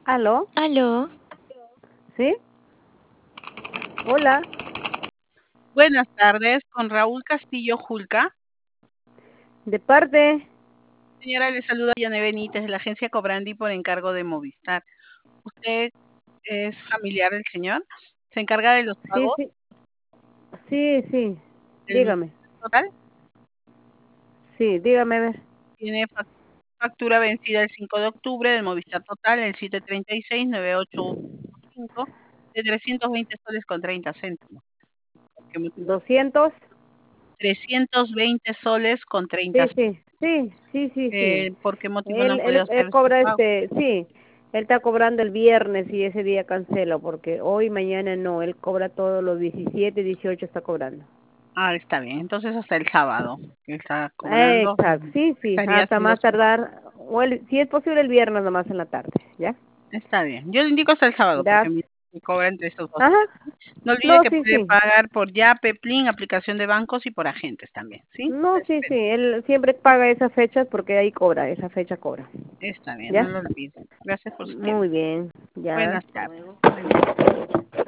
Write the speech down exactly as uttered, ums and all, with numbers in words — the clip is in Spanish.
¿Aló? ¿Aló? ¿Sí? Hola. Buenas tardes, con Raúl Castillo Julca. ¿De parte? Señora, le saluda Yane Benítez de la agencia Cobrandi por encargo de Movistar. ¿Usted es familiar del señor? ¿Se encarga de los Sí, pagos sí. Sí, sí. del Dígame. total? Sí, dígame a ver. Tiene fac- factura vencida el cinco de octubre del Movistar Total, el siete treinta y seis nueve ocho cinco, de trescientos veinte soles con treinta céntimos. ¿Por qué motivo? ¿Doscientos? trescientos veinte soles con treinta Sí, céntimos. sí. Sí, sí, sí, sí. Eh, ¿por qué motivo no han Él, podido él, él hacer su cobra pago? este, sí. Él está cobrando el viernes y ese día cancelo porque hoy, mañana no. Él cobra todos los diecisiete, dieciocho está cobrando. Ah, está bien. Entonces hasta el sábado que está Eh, cobrando, Exacto. Sí, sí. estaría Hasta haciendo más su pago. tardar, o el, si es posible el viernes nomás en la tarde, ¿ya? Está bien. Yo le indico hasta el sábado porque Gracias. me me cobra entre esos dos Ajá. días. No olvide No, que sí, puede sí. pagar por Yape, Plin, aplicación de bancos y por agentes también, ¿sí? No, sí, sí, Espero. él siempre paga esas fechas porque ahí cobra, esa fecha cobra. Está bien, no ¿Ya? lo olvide. Gracias por su tiempo. Muy bien, ya, Buenas hasta tardes. luego. Buen día.